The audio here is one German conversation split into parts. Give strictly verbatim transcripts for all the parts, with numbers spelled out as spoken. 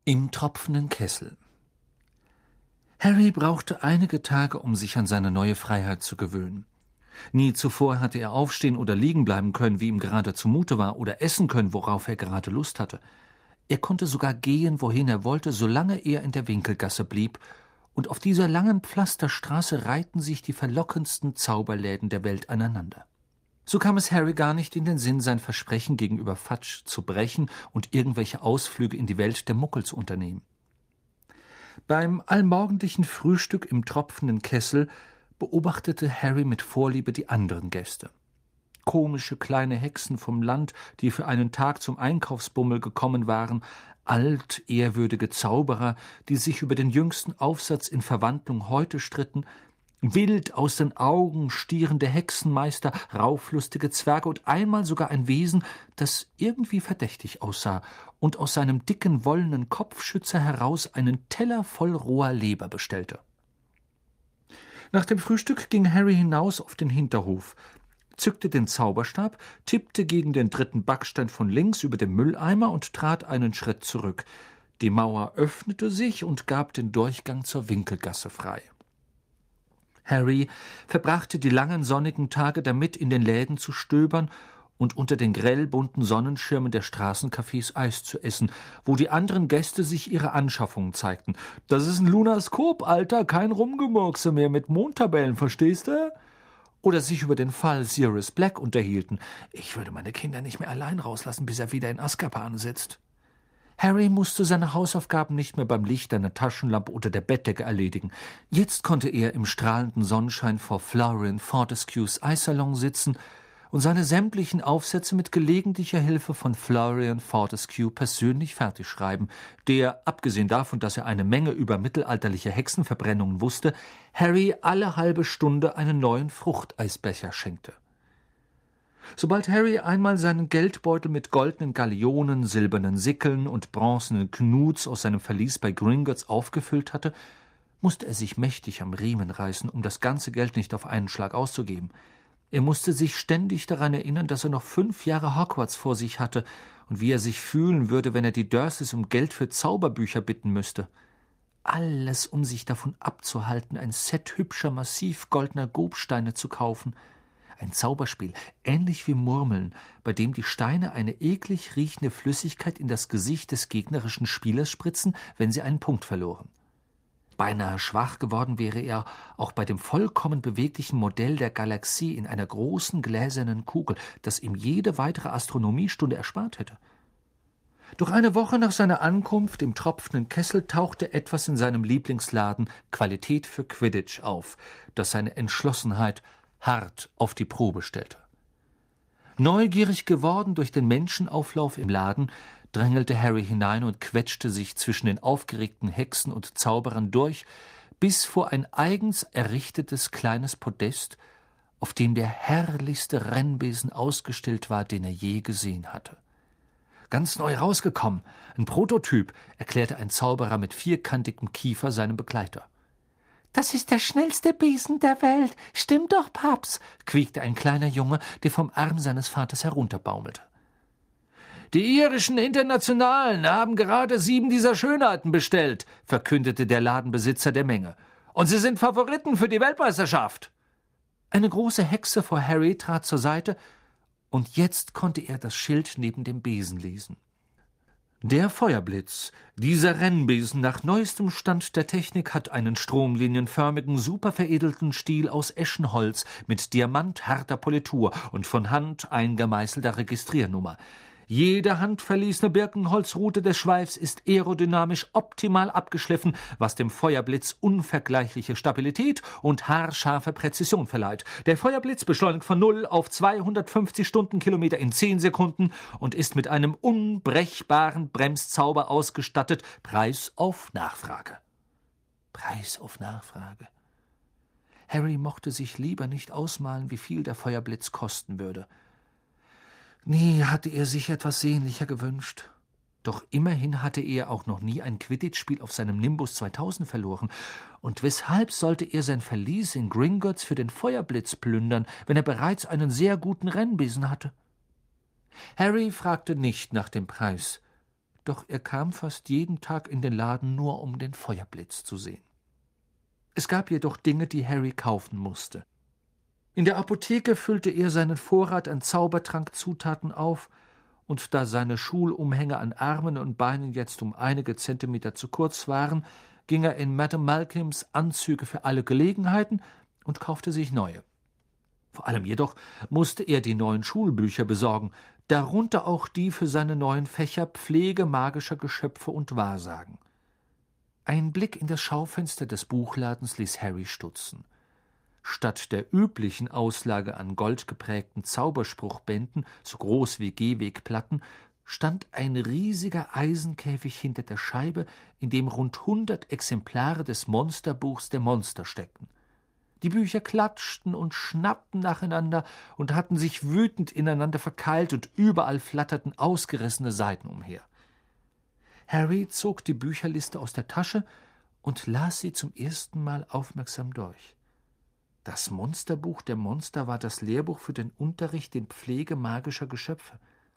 Im tropfenden Kessel. Harry brauchte einige Tage, um sich an seine neue Freiheit zu gewöhnen. Nie zuvor hatte er aufstehen oder liegen bleiben können, wie ihm gerade zumute war, oder essen können, worauf er gerade Lust hatte. Er konnte sogar gehen, wohin er wollte, solange er in der Winkelgasse blieb, und auf dieser langen Pflasterstraße reihten sich die verlockendsten Zauberläden der Welt aneinander. So kam es Harry gar nicht in den Sinn, sein Versprechen gegenüber Fudge zu brechen und irgendwelche Ausflüge in die Welt der Muggel zu unternehmen. Beim allmorgendlichen Frühstück im tropfenden Kessel beobachtete Harry mit Vorliebe die anderen Gäste. Komische kleine Hexen vom Land, die für einen Tag zum Einkaufsbummel gekommen waren, altehrwürdige Zauberer, die sich über den jüngsten Aufsatz in Verwandlung heute stritten, wild aus den Augen stierende Hexenmeister, rauflustige Zwerge und einmal sogar ein Wesen, das irgendwie verdächtig aussah und aus seinem dicken, wollenen Kopfschützer heraus einen Teller voll roher Leber bestellte. Nach dem Frühstück ging Harry hinaus auf den Hinterhof, zückte den Zauberstab, tippte gegen den dritten Backstein von links über dem Mülleimer und trat einen Schritt zurück. Die Mauer öffnete sich und gab den Durchgang zur Winkelgasse frei. Harry verbrachte die langen sonnigen Tage damit, in den Läden zu stöbern und unter den grell bunten Sonnenschirmen der Straßencafés Eis zu essen, wo die anderen Gäste sich ihre Anschaffungen zeigten. »Das ist ein Lunaskop, Alter, kein Rumgemurkse mehr mit Mondtabellen, verstehst du?« Oder sich über den Fall Sirius Black unterhielten. »Ich würde meine Kinder nicht mehr allein rauslassen, bis er wieder in Azkaban sitzt.« Harry musste seine Hausaufgaben nicht mehr beim Licht einer Taschenlampe unter der Bettdecke erledigen. Jetzt konnte er im strahlenden Sonnenschein vor Florian Fortescues Eissalon sitzen und seine sämtlichen Aufsätze mit gelegentlicher Hilfe von Florian Fortescue persönlich fertigschreiben, der, abgesehen davon, dass er eine Menge über mittelalterliche Hexenverbrennungen wusste, Harry alle halbe Stunde einen neuen Fruchteisbecher schenkte. Sobald Harry einmal seinen Geldbeutel mit goldenen Galeonen, silbernen Sickeln und bronzenen Knuts aus seinem Verlies bei Gringotts aufgefüllt hatte, musste er sich mächtig am Riemen reißen, um das ganze Geld nicht auf einen Schlag auszugeben. Er musste sich ständig daran erinnern, dass er noch fünf Jahre Hogwarts vor sich hatte und wie er sich fühlen würde, wenn er die Dursleys um Geld für Zauberbücher bitten müsste. Alles, um sich davon abzuhalten, ein Set hübscher, massiv goldener Gobsteine zu kaufen. Ein Zauberspiel, ähnlich wie Murmeln, bei dem die Steine eine eklig riechende Flüssigkeit in das Gesicht des gegnerischen Spielers spritzen, wenn sie einen Punkt verloren. Beinahe schwach geworden wäre er auch bei dem vollkommen beweglichen Modell der Galaxie in einer großen gläsernen Kugel, das ihm jede weitere Astronomiestunde erspart hätte. Doch eine Woche nach seiner Ankunft im tropfenden Kessel tauchte etwas in seinem Lieblingsladen Qualität für Quidditch auf, das seine Entschlossenheit hart auf die Probe stellte. Neugierig geworden durch den Menschenauflauf im Laden, drängelte Harry hinein und quetschte sich zwischen den aufgeregten Hexen und Zauberern durch, bis vor ein eigens errichtetes kleines Podest, auf dem der herrlichste Rennbesen ausgestellt war, den er je gesehen hatte. »Ganz neu rausgekommen, ein Prototyp«, erklärte ein Zauberer mit vierkantigem Kiefer seinem Begleiter. »Das ist der schnellste Besen der Welt. Stimmt doch, Paps«, quiekte ein kleiner Junge, der vom Arm seines Vaters herunterbaumelte. »Die irischen Internationalen haben gerade sieben dieser Schönheiten bestellt«, verkündete der Ladenbesitzer der Menge. »Und sie sind Favoriten für die Weltmeisterschaft.« Eine große Hexe vor Harry trat zur Seite, und jetzt konnte er das Schild neben dem Besen lesen. Der Feuerblitz. Dieser Rennbesen nach neuestem Stand der Technik hat einen stromlinienförmigen, superveredelten Stiel aus Eschenholz mit diamantharter Politur und von Hand eingemeißelter Registriernummer. Jede handverlesene Birkenholzrute des Schweifs ist aerodynamisch optimal abgeschliffen, was dem Feuerblitz unvergleichliche Stabilität und haarscharfe Präzision verleiht. Der Feuerblitz beschleunigt von null auf zweihundertfünfzig Stundenkilometer in zehn Sekunden und ist mit einem unbrechbaren Bremszauber ausgestattet. Preis auf Nachfrage. Preis auf Nachfrage. Harry mochte sich lieber nicht ausmalen, wie viel der Feuerblitz kosten würde. Nie hatte er sich etwas sehnlicher gewünscht. Doch immerhin hatte er auch noch nie ein Quidditch-Spiel auf seinem Nimbus zweitausend verloren. Und weshalb sollte er sein Verlies in Gringotts für den Feuerblitz plündern, wenn er bereits einen sehr guten Rennbesen hatte? Harry fragte nicht nach dem Preis. doch er kam fast jeden Tag in den Laden, nur um den Feuerblitz zu sehen. Es gab jedoch Dinge, die Harry kaufen musste. In der Apotheke füllte er seinen Vorrat an Zaubertrankzutaten auf, und da seine Schulumhänge an Armen und Beinen jetzt um einige Zentimeter zu kurz waren, ging er in Madame Malkins Anzüge für alle Gelegenheiten und kaufte sich neue. Vor allem jedoch musste er die neuen Schulbücher besorgen, darunter auch die für seine neuen Fächer Pflege magischer Geschöpfe und Wahrsagen. Ein Blick in das Schaufenster des Buchladens ließ Harry stutzen. Statt der üblichen Auslage an goldgeprägten Zauberspruchbänden, so groß wie Gehwegplatten, stand ein riesiger Eisenkäfig hinter der Scheibe, in dem rund hundert Exemplare des Monsterbuchs der Monster steckten. Die Bücher klatschten und schnappten nacheinander und hatten sich wütend ineinander verkeilt, und überall flatterten ausgerissene Seiten umher. Harry zog die Bücherliste aus der Tasche und las sie zum ersten Mal aufmerksam durch. Das Monsterbuch der Monster war das Lehrbuch für den Unterricht in Pflege magischer Geschöpfe.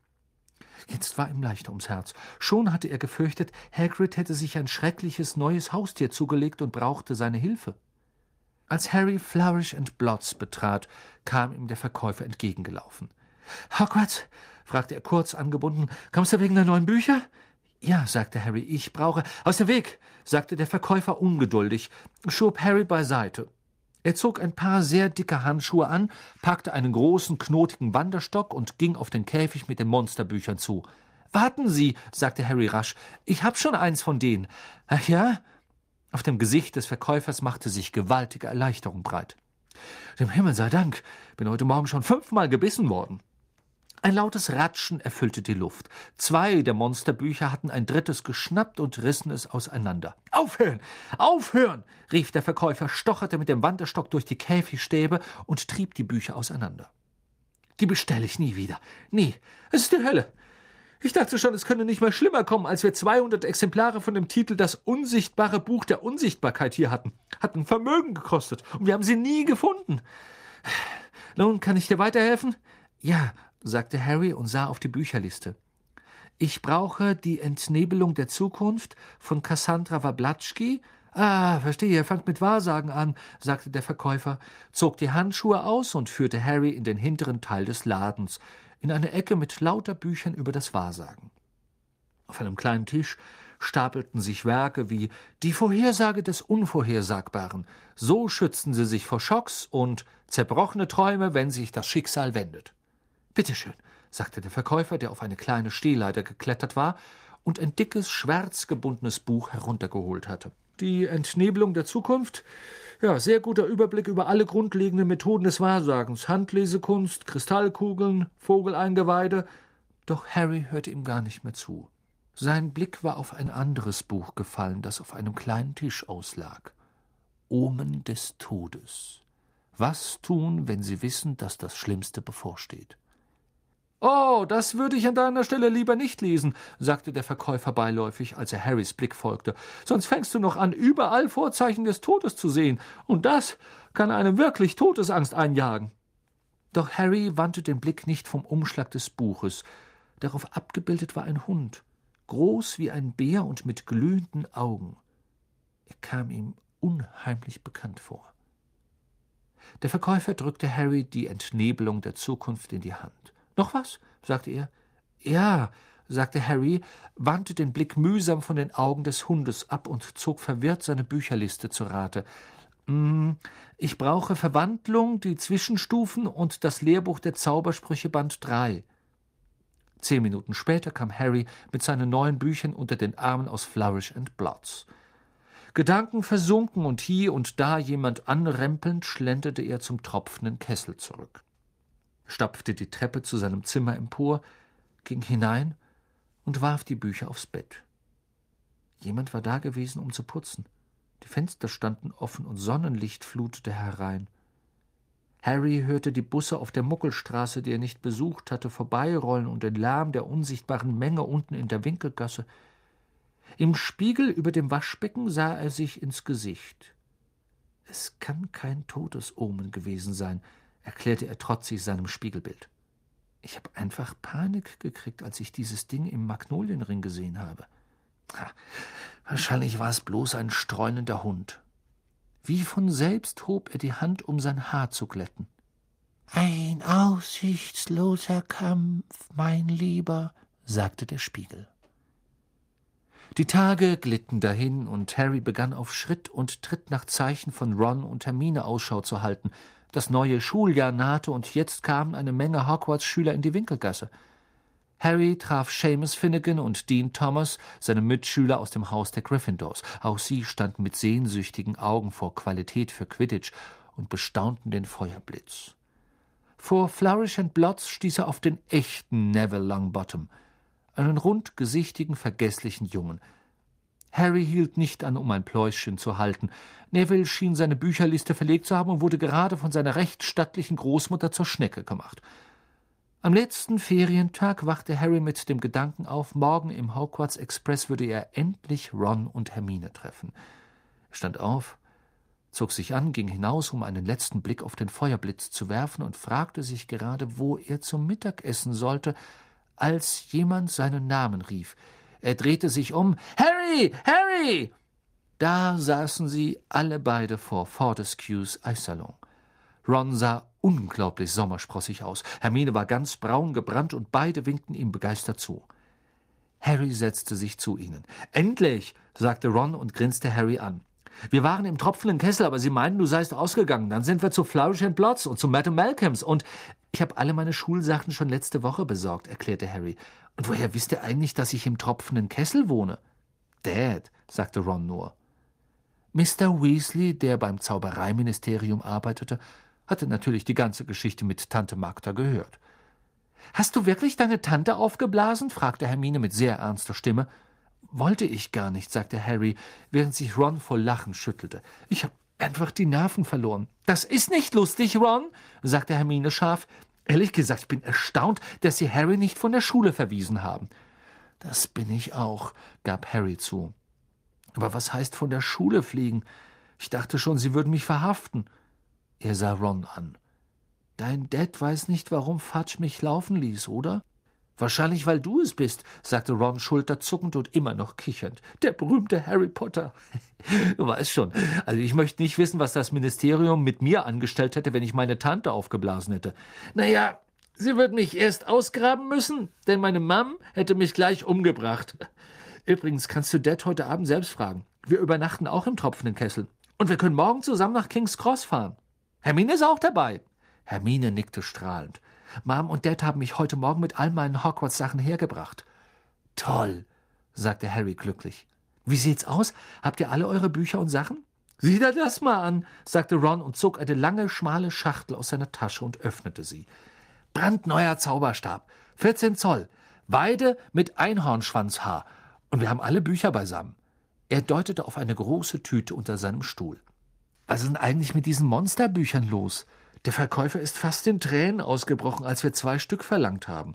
Jetzt war ihm leichter ums Herz. Schon hatte er gefürchtet, Hagrid hätte sich ein schreckliches neues Haustier zugelegt und brauchte seine Hilfe. Als Harry Flourish and Blots betrat, kam ihm der Verkäufer entgegengelaufen. »Hogwarts?« fragte er kurz angebunden. »Kommst du wegen der neuen Bücher?« »Ja«, sagte Harry, »ich brauche...« »Aus dem Weg«, sagte der Verkäufer ungeduldig, schob Harry beiseite. Er zog ein paar sehr dicke Handschuhe an, packte einen großen, knotigen Wanderstock und ging auf den Käfig mit den Monsterbüchern zu. »Warten Sie«, sagte Harry rasch, »ich hab schon eins von denen.« »Ach ja?« Auf dem Gesicht des Verkäufers machte sich gewaltige Erleichterung breit. »Dem Himmel sei Dank, bin heute Morgen schon fünfmal gebissen worden.« Ein lautes Ratschen erfüllte die Luft. Zwei der Monsterbücher hatten ein drittes geschnappt und rissen es auseinander. »Aufhören! Aufhören!« rief der Verkäufer, stocherte mit dem Wanderstock durch die Käfigstäbe und trieb die Bücher auseinander. »Die bestelle ich nie wieder. Nie. Es ist die Hölle. Ich dachte schon, es könne nicht mehr schlimmer kommen, als wir zweihundert Exemplare von dem Titel »Das unsichtbare Buch der Unsichtbarkeit« hier hatten. Hatten Vermögen gekostet, und wir haben sie nie gefunden. Nun, kann ich dir weiterhelfen?« »Ja«, sagte Harry und sah auf die Bücherliste. »Ich brauche die Entnebelung der Zukunft von Cassandra Wablatschki.« »Ah, verstehe, fangt mit Wahrsagen an«, sagte der Verkäufer, zog die Handschuhe aus und führte Harry in den hinteren Teil des Ladens, in eine Ecke mit lauter Büchern über das Wahrsagen. Auf einem kleinen Tisch stapelten sich Werke wie »Die Vorhersage des Unvorhersagbaren«, »So schützen Sie sich vor Schocks« und »Zerbrochene Träume, wenn sich das Schicksal wendet.« »Bitte schön«, sagte der Verkäufer, der auf eine kleine Stehleiter geklettert war und ein dickes, schwarz gebundenes Buch heruntergeholt hatte. »Die Entnebelung der Zukunft? Ja, sehr guter Überblick über alle grundlegenden Methoden des Wahrsagens. Handlesekunst, Kristallkugeln, Vogeleingeweide.« Doch Harry hörte ihm gar nicht mehr zu. Sein Blick war auf ein anderes Buch gefallen, das auf einem kleinen Tisch auslag. »Omen des Todes. Was tun, wenn Sie wissen, dass das Schlimmste bevorsteht?« »Oh, das würde ich an deiner Stelle lieber nicht lesen«, sagte der Verkäufer beiläufig, als er Harrys Blick folgte. »Sonst fängst du noch an, überall Vorzeichen des Todes zu sehen, und das kann einem wirklich Todesangst einjagen.« Doch Harry wandte den Blick nicht vom Umschlag des Buches. Darauf abgebildet war ein Hund, groß wie ein Bär und mit glühenden Augen. Er kam ihm unheimlich bekannt vor. Der Verkäufer drückte Harry die Entnebelung der Zukunft in die Hand. »Noch was?« sagte er. »Ja«, sagte Harry, wandte den Blick mühsam von den Augen des Hundes ab und zog verwirrt seine Bücherliste zu Rate. Hm, »Ich brauche Verwandlung, die Zwischenstufen und das Lehrbuch der Zaubersprüche Band drei.« Zehn Minuten später kam Harry mit seinen neuen Büchern unter den Armen aus Flourish and Blots. Gedanken versunken und hier und da jemand anrempelnd, schlenderte er zum tropfenden Kessel zurück, stapfte die Treppe zu seinem Zimmer empor, ging hinein und warf die Bücher aufs Bett. Jemand war da gewesen, um zu putzen. Die Fenster standen offen und Sonnenlicht flutete herein. Harry hörte die Busse auf der Muckelstraße, die er nicht besucht hatte, vorbeirollen und den Lärm der unsichtbaren Menge unten in der Winkelgasse. Im Spiegel über dem Waschbecken sah er sich ins Gesicht. »Es kann kein Todesomen gewesen sein«, erklärte er trotzig seinem Spiegelbild. Ich habe einfach Panik gekriegt, als ich dieses Ding im Magnolienring gesehen habe. Ha, wahrscheinlich war es bloß ein streunender Hund. Wie von selbst hob er die Hand, um sein Haar zu glätten. »Ein aussichtsloser Kampf, mein Lieber«, sagte der Spiegel. Die Tage glitten dahin, und Harry begann auf Schritt und Tritt nach Zeichen von Ron und Hermine Ausschau zu halten. Das neue Schuljahr nahte, und jetzt kamen eine Menge Hogwarts-Schüler in die Winkelgasse. Harry traf Seamus Finnegan und Dean Thomas, seine Mitschüler aus dem Haus der Gryffindors. Auch sie standen mit sehnsüchtigen Augen vor Qualität für Quidditch und bestaunten den Feuerblitz. Vor Flourish and Blotts stieß er auf den echten Neville Longbottom, einen rundgesichtigen, vergesslichen Jungen. Harry hielt nicht an, um ein Pläuschen zu halten. Neville schien seine Bücherliste verlegt zu haben und wurde gerade von seiner recht stattlichen Großmutter zur Schnecke gemacht. Am letzten Ferientag wachte Harry mit dem Gedanken auf, morgen im Hogwarts Express würde er endlich Ron und Hermine treffen. Er stand auf, zog sich an, ging hinaus, um einen letzten Blick auf den Feuerblitz zu werfen, und fragte sich gerade, wo er zum Mittag essen sollte, als jemand seinen Namen rief. Er drehte sich um. »Harry! Harry!« Da saßen sie alle beide vor Fortescues Eissalon. Ron sah unglaublich sommersprossig aus. Hermine war ganz braun gebrannt, und beide winkten ihm begeistert zu. Harry setzte sich zu ihnen. »Endlich«, sagte Ron und grinste Harry an. »Wir waren im tropfenden Kessel, aber sie meinen, du seist ausgegangen. Dann sind wir zu Flourish and Blotts und zu Madame Malcolms und ich habe alle meine Schulsachen schon letzte Woche besorgt«, erklärte Harry. »Und woher wisst ihr eigentlich, dass ich im tropfenden Kessel wohne?« »Dad«, sagte Ron nur. Mister Weasley, der beim Zaubereiministerium arbeitete, hatte natürlich die ganze Geschichte mit Tante Magda gehört. »Hast du wirklich deine Tante aufgeblasen?« fragte Hermine mit sehr ernster Stimme. »Wollte ich gar nicht«, sagte Harry, während sich Ron vor Lachen schüttelte. »Ich habe einfach die Nerven verloren.« »Das ist nicht lustig, Ron«, sagte Hermine scharf. »Ehrlich gesagt, ich bin erstaunt, dass Sie Harry nicht von der Schule verwiesen haben.« »Das bin ich auch«, gab Harry zu. »Aber was heißt von der Schule fliegen? Ich dachte schon, Sie würden mich verhaften.« Er sah Ron an. »Dein Dad weiß nicht, warum Fudge mich laufen ließ, oder?« »Wahrscheinlich, weil du es bist«, sagte Ron schulterzuckend und immer noch kichernd. »Der berühmte Harry Potter.« »Du weißt schon, also ich möchte nicht wissen, was das Ministerium mit mir angestellt hätte, wenn ich meine Tante aufgeblasen hätte.« »Naja, sie würden mich erst ausgraben müssen, denn meine Mom hätte mich gleich umgebracht. Übrigens kannst du Dad heute Abend selbst fragen. Wir übernachten auch im tropfenden Kessel. Und wir können morgen zusammen nach King's Cross fahren. Hermine ist auch dabei.« Hermine nickte strahlend. »Mom und Dad haben mich heute Morgen mit all meinen Hogwarts-Sachen hergebracht.« »Toll«, sagte Harry glücklich. »Wie sieht's aus? Habt ihr alle eure Bücher und Sachen?« »Sieh dir das mal an«, sagte Ron und zog eine lange, schmale Schachtel aus seiner Tasche und öffnete sie. »Brandneuer Zauberstab, vierzehn Zoll, Weide mit Einhornschwanzhaar. Und wir haben alle Bücher beisammen.« Er deutete auf eine große Tüte unter seinem Stuhl. »Was ist denn eigentlich mit diesen Monsterbüchern los? Der Verkäufer ist fast in Tränen ausgebrochen, als wir zwei Stück verlangt haben.«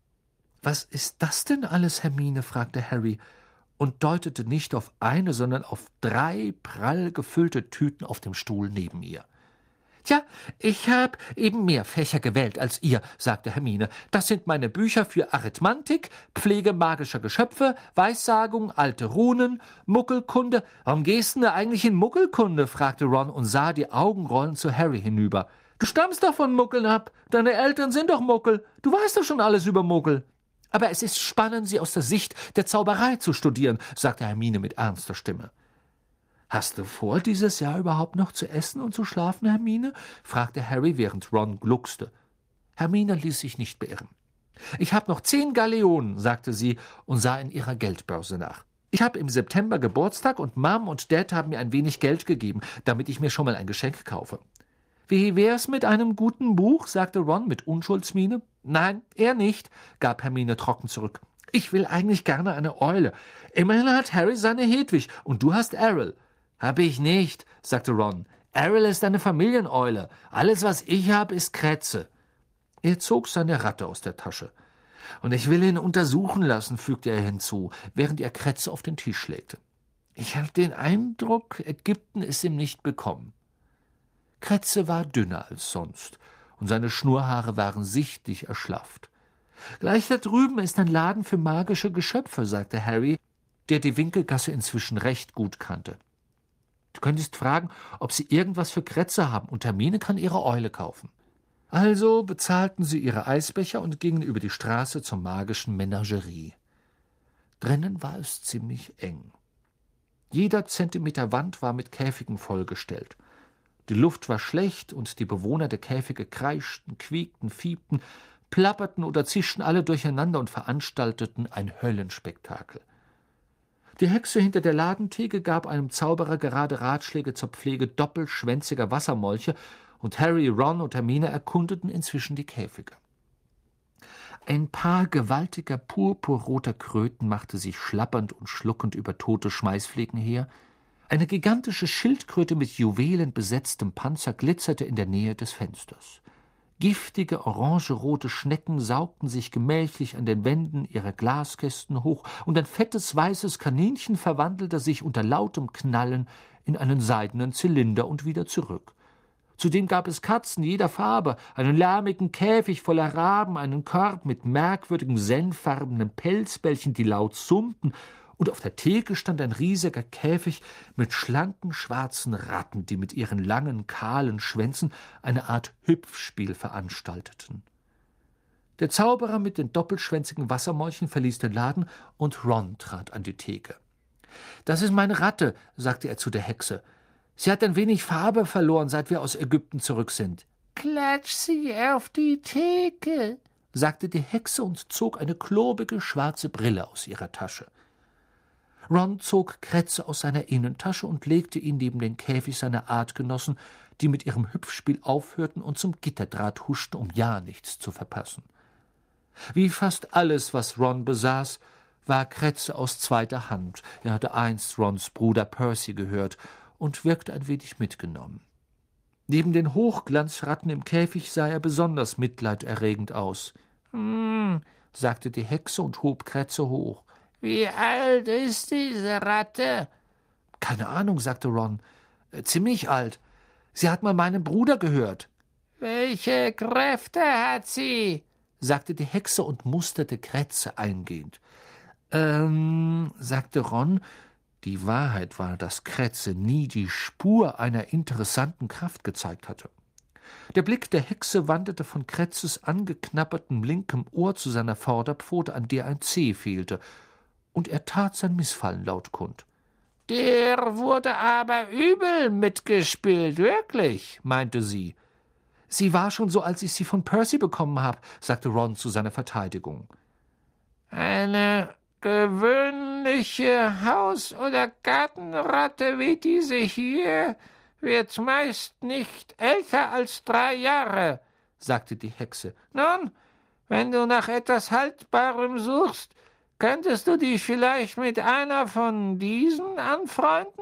»Was ist das denn alles, Hermine?« fragte Harry und deutete nicht auf eine, sondern auf drei prall gefüllte Tüten auf dem Stuhl neben ihr. »Tja, ich habe eben mehr Fächer gewählt als ihr«, sagte Hermine. »Das sind meine Bücher für Arithmantik, Pflege magischer Geschöpfe, Weissagung, alte Runen, Muggelkunde.« »Warum gehst du denn eigentlich in Muggelkunde?« fragte Ron und sah die Augen rollend zu Harry hinüber. »Du stammst doch von Muggeln ab. Deine Eltern sind doch Muggel. Du weißt doch schon alles über Muggel.« »Aber es ist spannend, sie aus der Sicht der Zauberei zu studieren«, sagte Hermine mit ernster Stimme. »Hast du vor, dieses Jahr überhaupt noch zu essen und zu schlafen, Hermine?« fragte Harry, während Ron gluckste. Hermine ließ sich nicht beirren. »Ich habe noch zehn Galeonen«, sagte sie und sah in ihrer Geldbörse nach. »Ich habe im September Geburtstag und Mom und Dad haben mir ein wenig Geld gegeben, damit ich mir schon mal ein Geschenk kaufe.« »Wie wär's mit einem guten Buch?« sagte Ron mit Unschuldsmiene. »Nein, er nicht«, gab Hermine trocken zurück. »Ich will eigentlich gerne eine Eule. Immerhin hat Harry seine Hedwig und du hast Errol.« »Hab ich nicht«, sagte Ron. »Errol ist eine Familieneule. Alles, was ich habe, ist Krätze.« Er zog seine Ratte aus der Tasche. »Und ich will ihn untersuchen lassen«, fügte er hinzu, während er Krätze auf den Tisch legte. »Ich habe den Eindruck, Ägypten ist ihm nicht bekommen.« Krätze war dünner als sonst, und seine Schnurrhaare waren sichtlich erschlafft. »Gleich da drüben ist ein Laden für magische Geschöpfe«, sagte Harry, der die Winkelgasse inzwischen recht gut kannte. »Du könntest fragen, ob sie irgendwas für Kretze haben, und Hermine kann ihre Eule kaufen.« Also bezahlten sie ihre Eisbecher und gingen über die Straße zur magischen Menagerie. Drinnen war es ziemlich eng. Jeder Zentimeter Wand war mit Käfigen vollgestellt. Die Luft war schlecht und die Bewohner der Käfige kreischten, quiekten, fiepten, plapperten oder zischten alle durcheinander und veranstalteten ein Höllenspektakel. Die Hexe hinter der Ladentheke gab einem Zauberer gerade Ratschläge zur Pflege doppelschwänziger Wassermolche, und Harry, Ron und Hermine erkundeten inzwischen die Käfige. Ein Paar gewaltiger purpurroter Kröten machte sich schlappernd und schluckend über tote Schmeißfliegen her. Eine gigantische Schildkröte mit Juwelen besetztem Panzer glitzerte in der Nähe des Fensters. Giftige, orangerote Schnecken saugten sich gemächlich an den Wänden ihrer Glaskästen hoch, und ein fettes, weißes Kaninchen verwandelte sich unter lautem Knallen in einen seidenen Zylinder und wieder zurück. Zudem gab es Katzen jeder Farbe, einen lärmigen Käfig voller Raben, einen Korb mit merkwürdigen senffarbenen Pelzbällchen, die laut summten, und auf der Theke stand ein riesiger Käfig mit schlanken, schwarzen Ratten, die mit ihren langen, kahlen Schwänzen eine Art Hüpfspiel veranstalteten. Der Zauberer mit den doppelschwänzigen Wassermolchen verließ den Laden, und Ron trat an die Theke. »Das ist meine Ratte«, sagte er zu der Hexe. »Sie hat ein wenig Farbe verloren, seit wir aus Ägypten zurück sind.« »Klatsch sie auf die Theke«, sagte die Hexe und zog eine klobige schwarze Brille aus ihrer Tasche. Ron zog Kretze aus seiner Innentasche und legte ihn neben den Käfig seiner Artgenossen, die mit ihrem Hüpfspiel aufhörten und zum Gitterdraht huschten, um ja nichts zu verpassen. Wie fast alles, was Ron besaß, war Kretze aus zweiter Hand. Er hatte einst Rons Bruder Percy gehört und wirkte ein wenig mitgenommen. Neben den Hochglanzratten im Käfig sah er besonders mitleiderregend aus. »Hm«, sagte die Hexe und hob Kretze hoch. »Wie alt ist diese Ratte?« »Keine Ahnung«, sagte Ron. Äh, »Ziemlich alt. Sie hat mal meinen Bruder gehört.« »Welche Kräfte hat sie?«, sagte die Hexe und musterte Kretze eingehend. »Ähm«, sagte Ron. Die Wahrheit war, dass Kretze nie die Spur einer interessanten Kraft gezeigt hatte. Der Blick der Hexe wanderte von Kretzes angeknabbertem linkem Ohr zu seiner Vorderpfote, an der ein Zeh fehlte, und er tat sein Missfallen laut kund. »Der wurde aber übel mitgespielt, wirklich«, meinte sie. »Sie war schon so, als ich sie von Percy bekommen habe«, sagte Ron zu seiner Verteidigung. »Eine gewöhnliche Haus- oder Gartenratte wie diese hier wird meist nicht älter als drei Jahre«, sagte die Hexe. »Nun, wenn du nach etwas Haltbarem suchst, könntest du dich vielleicht mit einer von diesen anfreunden?«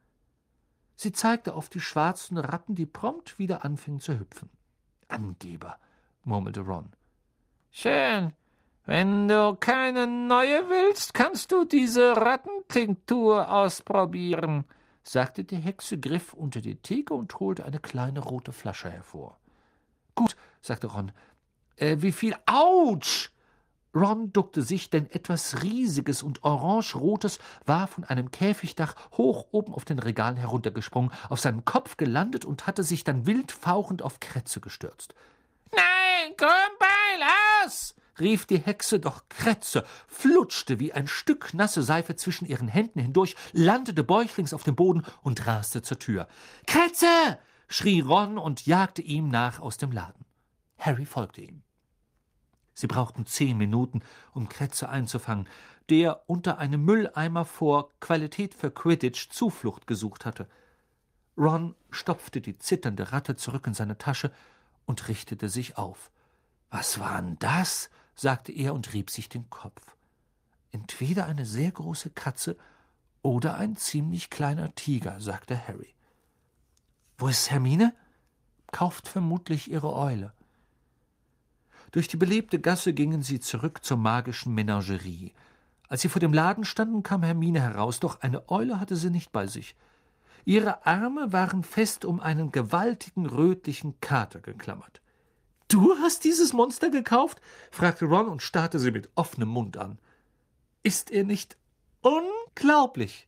Sie zeigte auf die schwarzen Ratten, die prompt wieder anfingen zu hüpfen. »Angeber«, murmelte Ron. »Schön. Wenn du keine neue willst, kannst du diese Rattentinktur ausprobieren«, sagte die Hexe, griff unter die Theke und holte eine kleine rote Flasche hervor. »Gut«, sagte Ron. Äh, wie viel? Autsch!« Ron duckte sich, denn etwas Riesiges und Orangerotes war von einem Käfigdach hoch oben auf den Regalen heruntergesprungen, auf seinem Kopf gelandet und hatte sich dann wild fauchend auf Kretze gestürzt. »Nein, Grünbeil, aus!« rief die Hexe, doch Kretze flutschte wie ein Stück nasse Seife zwischen ihren Händen hindurch, landete bäuchlings auf dem Boden und raste zur Tür. »Kretze!« schrie Ron und jagte ihm nach aus dem Laden. Harry folgte ihm. Sie brauchten zehn Minuten, um Kretze einzufangen, der unter einem Mülleimer vor Qualität für Quidditch Zuflucht gesucht hatte. Ron stopfte die zitternde Ratte zurück in seine Tasche und richtete sich auf. »Was war denn das?« sagte er und rieb sich den Kopf. »Entweder eine sehr große Katze oder ein ziemlich kleiner Tiger«, sagte Harry. »Wo ist Hermine?« »Kauft vermutlich ihre Eule.« Durch die belebte Gasse gingen sie zurück zur magischen Menagerie. Als sie vor dem Laden standen, kam Hermine heraus, doch eine Eule hatte sie nicht bei sich. Ihre Arme waren fest um einen gewaltigen rötlichen Kater geklammert. »Du hast dieses Monster gekauft?« fragte Ron und starrte sie mit offenem Mund an. »Ist er nicht unglaublich?«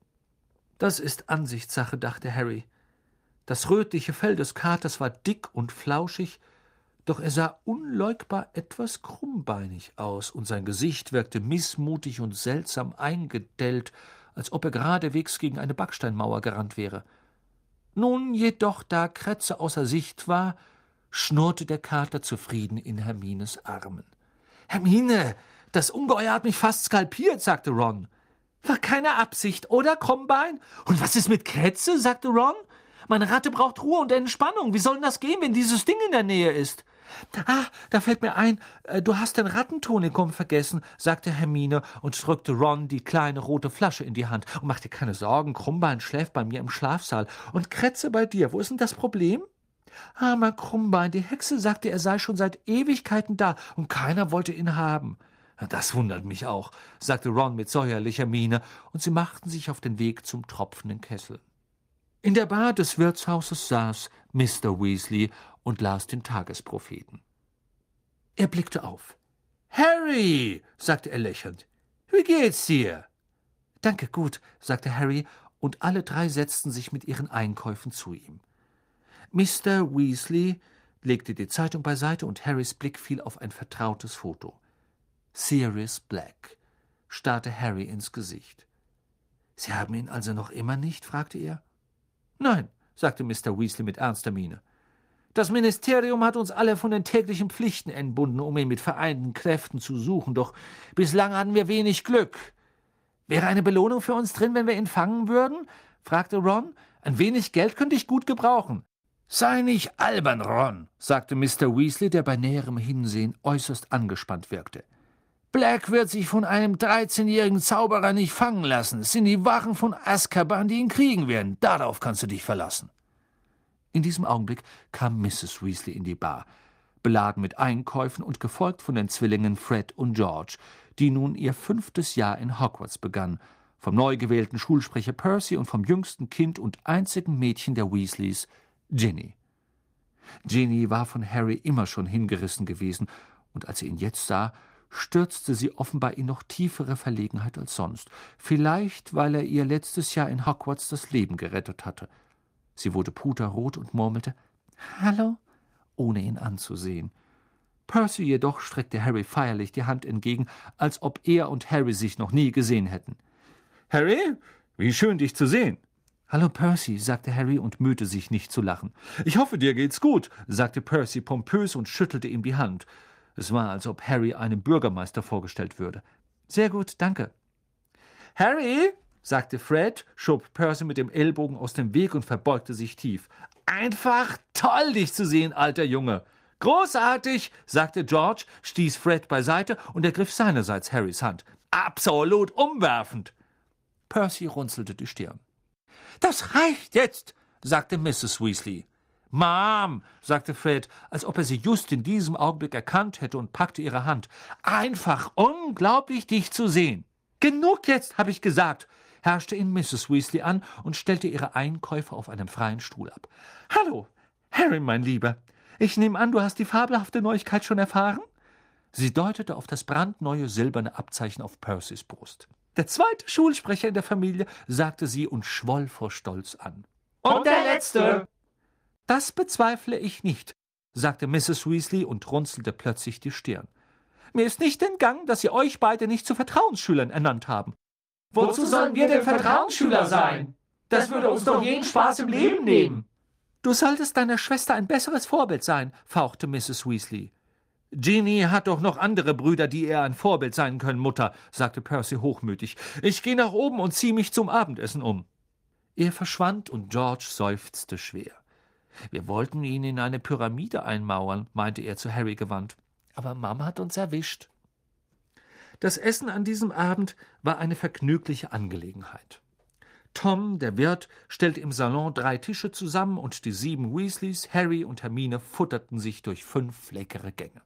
»Das ist Ansichtssache«, dachte Harry. Das rötliche Fell des Katers war dick und flauschig, doch er sah unleugbar etwas krummbeinig aus, und sein Gesicht wirkte missmutig und seltsam eingedellt, als ob er geradewegs gegen eine Backsteinmauer gerannt wäre. Nun jedoch, da Kretze außer Sicht war, schnurrte der Kater zufrieden in Hermines Armen. »Hermine, das Ungeheuer hat mich fast skalpiert«, sagte Ron. »War keine Absicht, oder, Krummbein? Und was ist mit Kretze?«, sagte Ron. »Meine Ratte braucht Ruhe und Entspannung. Wie soll denn das gehen, wenn dieses Ding in der Nähe ist?« »Ah, da fällt mir ein, du hast den Rattentonikum vergessen«, sagte Hermine und drückte Ron die kleine rote Flasche in die Hand. »Und mach dir keine Sorgen, Krummbein schläft bei mir im Schlafsaal. Und Kretze bei dir. Wo ist denn das Problem?« »Armer Krummbein, die Hexe sagte, er sei schon seit Ewigkeiten da, und keiner wollte ihn haben.« »Das wundert mich auch«, sagte Ron mit säuerlicher Miene, und sie machten sich auf den Weg zum tropfenden Kessel. In der Bar des Wirtshauses saß Mister Weasley und las den Tagespropheten. Er blickte auf. »Harry«, sagte er lächelnd, »wie geht's dir?« »Danke, gut«, sagte Harry, und alle drei setzten sich mit ihren Einkäufen zu ihm. Mister Weasley legte die Zeitung beiseite, und Harrys Blick fiel auf ein vertrautes Foto. Sirius Black starrte Harry ins Gesicht. »Sie haben ihn also noch immer nicht?« fragte er. »Nein«, sagte Mister Weasley mit ernster Miene. »Das Ministerium hat uns alle von den täglichen Pflichten entbunden, um ihn mit vereinten Kräften zu suchen, doch bislang hatten wir wenig Glück.« »Wäre eine Belohnung für uns drin, wenn wir ihn fangen würden?« fragte Ron. »Ein wenig Geld könnte ich gut gebrauchen.« »Sei nicht albern, Ron«, sagte Mister Weasley, der bei näherem Hinsehen äußerst angespannt wirkte. »Black wird sich von einem dreizehnjährigen Zauberer nicht fangen lassen. Es sind die Wachen von Azkaban, die ihn kriegen werden. Darauf kannst du dich verlassen.« In diesem Augenblick kam Misses Weasley in die Bar, beladen mit Einkäufen und gefolgt von den Zwillingen Fred und George, die nun ihr fünftes Jahr in Hogwarts begann, vom neu gewählten Schulsprecher Percy und vom jüngsten Kind und einzigen Mädchen der Weasleys, Ginny. Ginny war von Harry immer schon hingerissen gewesen, und als sie ihn jetzt sah, stürzte sie offenbar in noch tiefere Verlegenheit als sonst, vielleicht weil er ihr letztes Jahr in Hogwarts das Leben gerettet hatte. Sie wurde puterrot und murmelte »Hallo«, ohne ihn anzusehen. Percy jedoch streckte Harry feierlich die Hand entgegen, als ob er und Harry sich noch nie gesehen hätten. »Harry, wie schön, dich zu sehen.« »Hallo, Percy«, sagte Harry und mühte sich nicht zu lachen. »Ich hoffe, dir geht's gut«, sagte Percy pompös und schüttelte ihm die Hand. Es war, als ob Harry einem Bürgermeister vorgestellt würde. »Sehr gut, danke.« »Harry«, sagte Fred, schob Percy mit dem Ellbogen aus dem Weg und verbeugte sich tief. »Einfach toll, dich zu sehen, alter Junge.« »Großartig«, sagte George, stieß Fred beiseite und ergriff seinerseits Harrys Hand. »Absolut umwerfend.« Percy runzelte die Stirn. »Das reicht jetzt«, sagte Misses Weasley. »Mom«, sagte Fred, als ob er sie just in diesem Augenblick erkannt hätte, und packte ihre Hand. »Einfach unglaublich, dich zu sehen.« »Genug jetzt, habe ich gesagt«, herrschte ihn Misses Weasley an und stellte ihre Einkäufe auf einem freien Stuhl ab. »Hallo, Harry, mein Lieber. Ich nehme an, du hast die fabelhafte Neuigkeit schon erfahren?« Sie deutete auf das brandneue silberne Abzeichen auf Percys Brust. »Der zweite Schulsprecher in der Familie«, sagte sie und schwoll vor Stolz an. »Und der letzte!« »Das bezweifle ich nicht«, sagte Misses Weasley und runzelte plötzlich die Stirn. »Mir ist nicht entgangen, dass Sie euch beide nicht zu Vertrauensschülern ernannt haben.« »Wozu sollen wir denn Vertrauensschüler sein? Das würde uns doch jeden Spaß im Leben nehmen.« »Du solltest deiner Schwester ein besseres Vorbild sein«, fauchte Misses Weasley. »Ginny hat doch noch andere Brüder, die ihr ein Vorbild sein können, Mutter«, sagte Percy hochmütig. »Ich gehe nach oben und ziehe mich zum Abendessen um.« Er verschwand, und George seufzte schwer. »Wir wollten ihn in eine Pyramide einmauern«, meinte er zu Harry gewandt. »Aber Mama hat uns erwischt.« Das Essen an diesem Abend war eine vergnügliche Angelegenheit. Tom, der Wirt, stellte im Salon drei Tische zusammen, und die sieben Weasleys, Harry und Hermine futterten sich durch fünf leckere Gänge.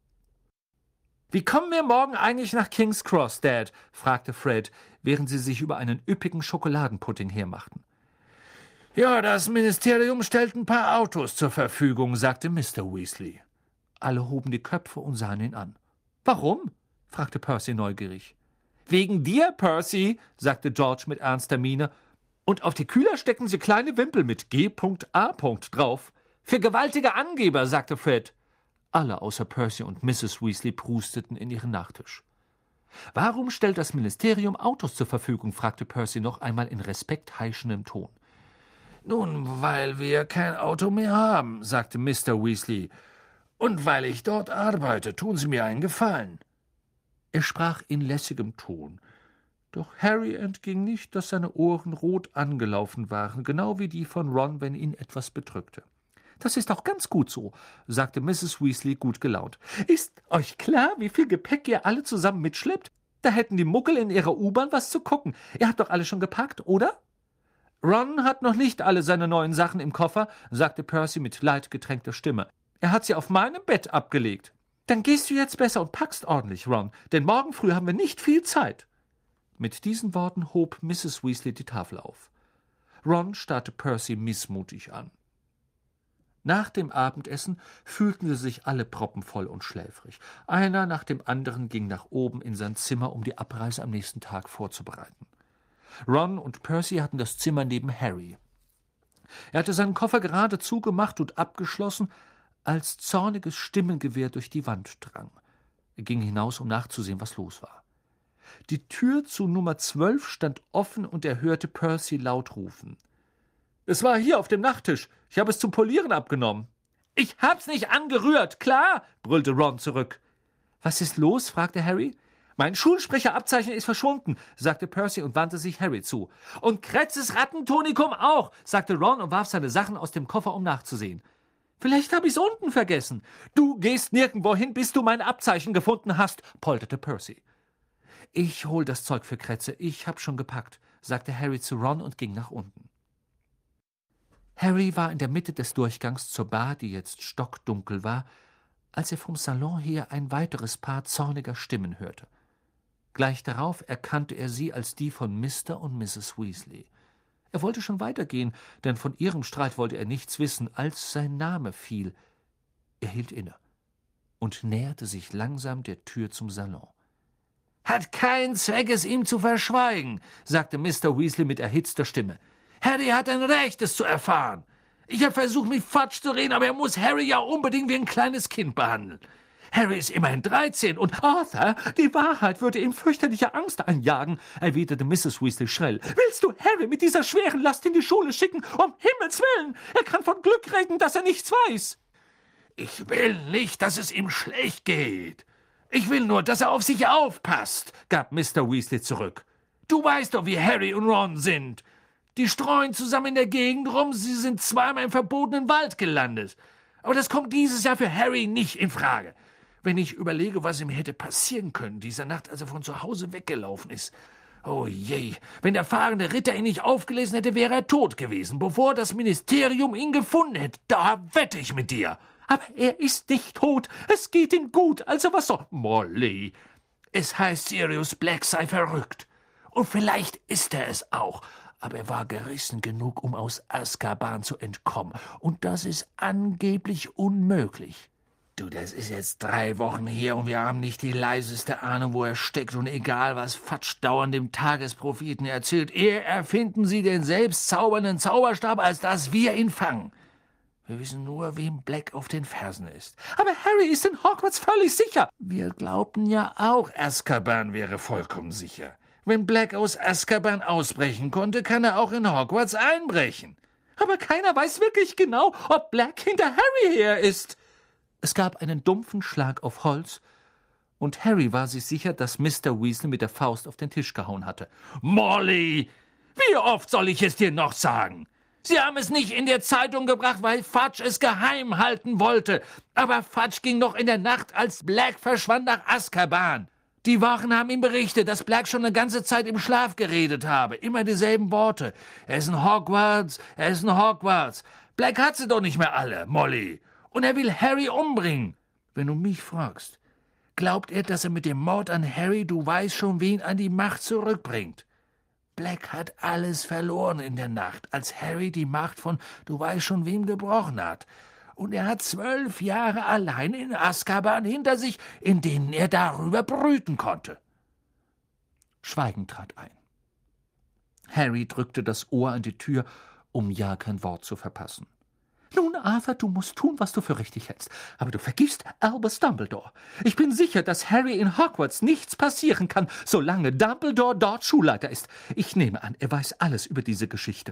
»Wie kommen wir morgen eigentlich nach King's Cross, Dad?« fragte Fred, während sie sich über einen üppigen Schokoladenpudding hermachten. »Ja, das Ministerium stellt ein paar Autos zur Verfügung«, sagte Mister Weasley. Alle hoben die Köpfe und sahen ihn an. »Warum?« fragte Percy neugierig. »Wegen dir, Percy«, sagte George mit ernster Miene, »und auf die Kühler stecken sie kleine Wimpel mit G A drauf. Für gewaltige Angeber«, sagte Fred. Alle außer Percy und Misses Weasley prusteten in ihren Nachtisch. »Warum stellt das Ministerium Autos zur Verfügung?« fragte Percy noch einmal in respektheischendem Ton. »Nun, weil wir kein Auto mehr haben«, sagte Mister Weasley. »Und weil ich dort arbeite, tun Sie mir einen Gefallen.« Er sprach in lässigem Ton. Doch Harry entging nicht, dass seine Ohren rot angelaufen waren, genau wie die von Ron, wenn ihn etwas bedrückte. »Das ist auch ganz gut so«, sagte Misses Weasley gut gelaunt. »Ist euch klar, wie viel Gepäck ihr alle zusammen mitschleppt? Da hätten die Muggel in ihrer U-Bahn was zu gucken. Ihr habt doch alle schon gepackt, oder?« »Ron hat noch nicht alle seine neuen Sachen im Koffer«, sagte Percy mit leidgetränkter Stimme. »Er hat sie auf meinem Bett abgelegt.« »Dann gehst du jetzt besser und packst ordentlich, Ron, denn morgen früh haben wir nicht viel Zeit.« Mit diesen Worten hob Misses Weasley die Tafel auf. Ron starrte Percy missmutig an. Nach dem Abendessen fühlten sie sich alle proppenvoll und schläfrig. Einer nach dem anderen ging nach oben in sein Zimmer, um die Abreise am nächsten Tag vorzubereiten. Ron und Percy hatten das Zimmer neben Harry. Er hatte seinen Koffer gerade zugemacht und abgeschlossen, als zorniges Stimmengewehr durch die Wand drang. Er ging hinaus, um nachzusehen, was los war. Die Tür zu Nummer zwölf stand offen und er hörte Percy laut rufen. »Es war hier auf dem Nachttisch. Ich habe es zum Polieren abgenommen.« »Ich hab's nicht angerührt, klar«, brüllte Ron zurück. »Was ist los?« fragte Harry. »Mein Schulsprecherabzeichen ist verschwunden«, sagte Percy und wandte sich Harry zu. »Und Kretzes Rattentonikum auch«, sagte Ron und warf seine Sachen aus dem Koffer, um nachzusehen. »Vielleicht habe ich's unten vergessen.« »Du gehst nirgendwo hin, bis du mein Abzeichen gefunden hast«, polterte Percy. »Ich hol das Zeug für Kretze, ich hab schon gepackt«, sagte Harry zu Ron und ging nach unten. Harry war in der Mitte des Durchgangs zur Bar, die jetzt stockdunkel war, als er vom Salon her ein weiteres Paar zorniger Stimmen hörte. Gleich darauf erkannte er sie als die von Mister und Misses Weasley. Er wollte schon weitergehen, denn von ihrem Streit wollte er nichts wissen, als sein Name fiel. Er hielt inne und näherte sich langsam der Tür zum Salon. »Hat keinen Zweck, es ihm zu verschweigen«, sagte Mister Weasley mit erhitzter Stimme. »Harry hat ein Recht, es zu erfahren. Ich habe versucht, mit Fudge zu reden, aber er muss Harry ja unbedingt wie ein kleines Kind behandeln. Harry ist immerhin dreizehn und Arthur, die Wahrheit würde ihm fürchterliche Angst einjagen«, erwiderte Misses Weasley schnell. »Willst du Harry mit dieser schweren Last in die Schule schicken? Um Himmels willen! Er kann von Glück reden, dass er nichts weiß.« »Ich will nicht, dass es ihm schlecht geht. Ich will nur, dass er auf sich aufpasst«, gab Mister Weasley zurück. »Du weißt doch, wie Harry und Ron sind. Die streuen zusammen in der Gegend rum, sie sind zweimal im verbotenen Wald gelandet. Aber das kommt dieses Jahr für Harry nicht in Frage. Wenn ich überlege, was ihm hätte passieren können, dieser Nacht, als er von zu Hause weggelaufen ist. Oh je, wenn der fahrende Ritter ihn nicht aufgelesen hätte, wäre er tot gewesen, bevor das Ministerium ihn gefunden hätte. Da wette ich mit dir.« »Aber er ist nicht tot, es geht ihm gut, also was soll...« »Molly, es heißt, Sirius Black sei verrückt. Und vielleicht ist er es auch. Aber er war gerissen genug, um aus Azkaban zu entkommen. Und das ist angeblich unmöglich. Du, das ist jetzt drei Wochen her und wir haben nicht die leiseste Ahnung, wo er steckt. Und egal, was Fudge dauernd dem Tagespropheten erzählt, eher erfinden sie den selbst zaubernden Zauberstab, als dass wir ihn fangen. Wir wissen nur, wem Black auf den Fersen ist. »Aber Harry ist in Hogwarts völlig sicher.« »Wir glaubten ja auch, Azkaban wäre vollkommen sicher. Wenn Black aus Azkaban ausbrechen konnte, kann er auch in Hogwarts einbrechen.« »Aber keiner weiß wirklich genau, ob Black hinter Harry her ist.« Es gab einen dumpfen Schlag auf Holz, und Harry war sich sicher, dass Mister Weasley mit der Faust auf den Tisch gehauen hatte. »Molly, wie oft soll ich es dir noch sagen? Sie haben es nicht in der Zeitung gebracht, weil Fudge es geheim halten wollte. Aber Fudge ging noch in der Nacht, als Black verschwand, nach Azkaban. Die Wachen haben ihm berichtet, dass Black schon eine ganze Zeit im Schlaf geredet habe. Immer dieselben Worte. Er ist in Hogwarts, er ist in Hogwarts. Black hat sie doch nicht mehr alle, Molly. Und er will Harry umbringen. Wenn du mich fragst, glaubt er, dass er mit dem Mord an Harry, du weißt schon, wen an die Macht zurückbringt. Black hat alles verloren in der Nacht, als Harry die Macht von du weißt schon wem gebrochen hat. und er hat zwölf Jahre allein in Azkaban hinter sich, in denen er darüber brüten konnte. Schweigen trat ein. Harry drückte das Ohr an die Tür, um ja kein Wort zu verpassen. »Nun, Arthur, du musst tun, was du für richtig hältst. Aber du vergisst Albus Dumbledore. Ich bin sicher, dass Harry in Hogwarts nichts passieren kann, solange Dumbledore dort Schulleiter ist. Ich nehme an, er weiß alles über diese Geschichte.«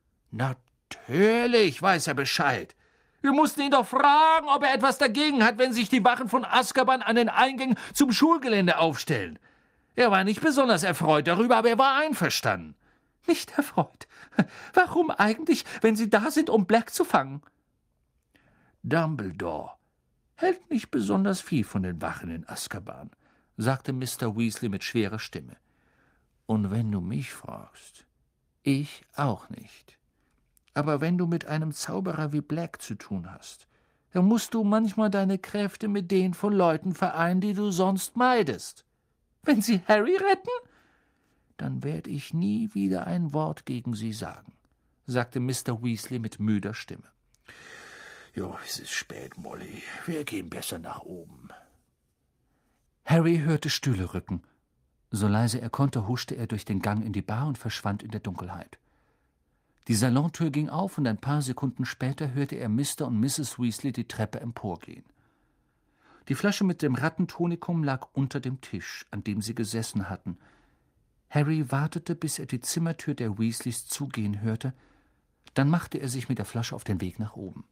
»Natürlich weiß er Bescheid. Wir mussten ihn doch fragen, ob er etwas dagegen hat, wenn sich die Wachen von Azkaban an den Eingängen zum Schulgelände aufstellen. Er war nicht besonders erfreut darüber, aber er war einverstanden.« »Nicht erfreut? Warum eigentlich, wenn Sie da sind, um Black zu fangen?« »Dumbledore hält nicht besonders viel von den Wachen in Azkaban«, sagte Mister Weasley mit schwerer Stimme. »Und wenn du mich fragst, ich auch nicht. Aber wenn du mit einem Zauberer wie Black zu tun hast, dann musst du manchmal deine Kräfte mit denen von Leuten vereinen, die du sonst meidest. Wenn Sie Harry retten?« »Dann werde ich nie wieder ein Wort gegen Sie sagen«, sagte Mister Weasley mit müder Stimme. »Jo, es ist spät, Molly. Wir gehen besser nach oben.« Harry hörte Stühle rücken. So leise er konnte, huschte er durch den Gang in die Bar und verschwand in der Dunkelheit. Die Salontür ging auf, und ein paar Sekunden später hörte er Mister und Misses Weasley die Treppe emporgehen. Die Flasche mit dem Rattentonikum lag unter dem Tisch, an dem sie gesessen hatten. Harry wartete, bis er die Zimmertür der Weasleys zugehen hörte, dann machte er sich mit der Flasche auf den Weg nach oben.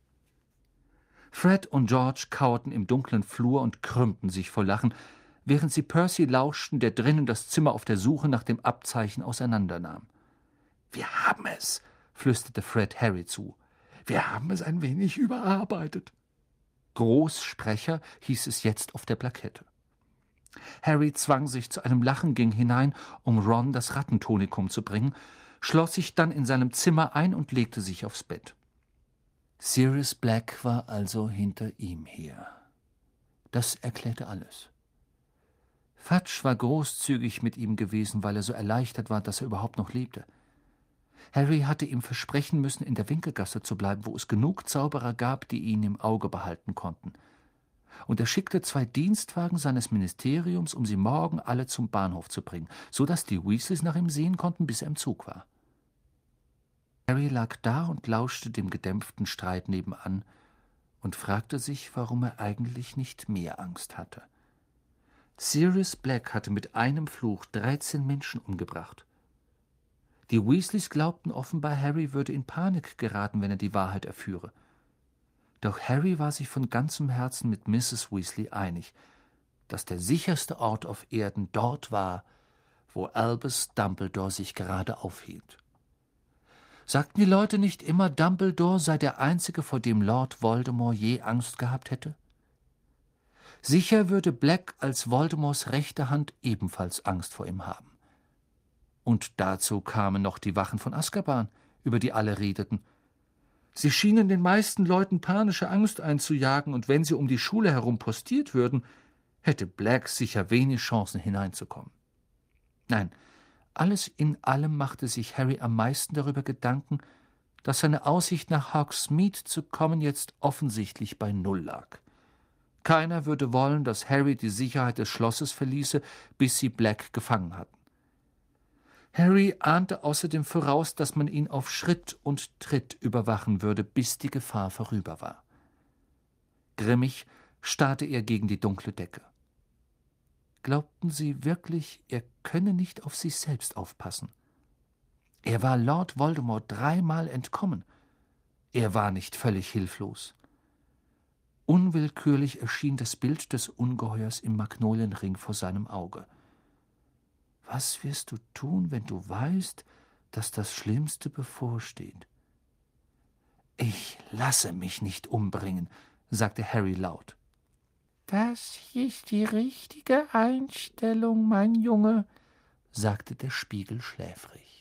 Fred und George kauerten im dunklen Flur und krümmten sich vor Lachen, während sie Percy lauschten, der drinnen das Zimmer auf der Suche nach dem Abzeichen auseinandernahm. »Wir haben es«, flüsterte Fred Harry zu. »Wir haben es ein wenig überarbeitet.« Großsprecher hieß es jetzt auf der Plakette. Harry zwang sich zu einem Lachen, ging hinein, um Ron das Rattentonikum zu bringen, schloss sich dann in seinem Zimmer ein und legte sich aufs Bett. Sirius Black war also hinter ihm her. Das erklärte alles. Fudge war großzügig mit ihm gewesen, weil er so erleichtert war, dass er überhaupt noch lebte. Harry hatte ihm versprechen müssen, in der Winkelgasse zu bleiben, wo es genug Zauberer gab, die ihn im Auge behalten konnten. Und er schickte zwei Dienstwagen seines Ministeriums, um sie morgen alle zum Bahnhof zu bringen, so dass die Weasleys nach ihm sehen konnten, bis er im Zug war. Harry lag da und lauschte dem gedämpften Streit nebenan und fragte sich, warum er eigentlich nicht mehr Angst hatte. Sirius Black hatte mit einem Fluch dreizehn Menschen umgebracht. Die Weasleys glaubten offenbar, Harry würde in Panik geraten, wenn er die Wahrheit erführe. Doch Harry war sich von ganzem Herzen mit Misses Weasley einig, dass der sicherste Ort auf Erden dort war, wo Albus Dumbledore sich gerade aufhielt. Sagten die Leute nicht immer, Dumbledore sei der Einzige, vor dem Lord Voldemort je Angst gehabt hätte? Sicher würde Black als Voldemorts rechte Hand ebenfalls Angst vor ihm haben. Und dazu kamen noch die Wachen von Azkaban, über die alle redeten. Sie schienen den meisten Leuten panische Angst einzujagen, und wenn sie um die Schule herum postiert würden, hätte Black sicher wenig Chancen hineinzukommen. Nein, alles in allem machte sich Harry am meisten darüber Gedanken, dass seine Aussicht nach Hogsmeade zu kommen jetzt offensichtlich bei Null lag. Keiner würde wollen, dass Harry die Sicherheit des Schlosses verließe, bis sie Black gefangen hatten. Harry ahnte außerdem voraus, dass man ihn auf Schritt und Tritt überwachen würde, bis die Gefahr vorüber war. Grimmig starrte er gegen die dunkle Decke. Glaubten sie wirklich, er könne nicht auf sich selbst aufpassen? Er war Lord Voldemort dreimal entkommen. Er war nicht völlig hilflos. Unwillkürlich erschien das Bild des Ungeheuers im Magnolienring vor seinem Auge. Was wirst du tun, wenn du weißt, dass das Schlimmste bevorsteht? »Ich lasse mich nicht umbringen«, sagte Harry laut. »Das ist die richtige Einstellung, mein Junge«, sagte der Spiegel schläfrig.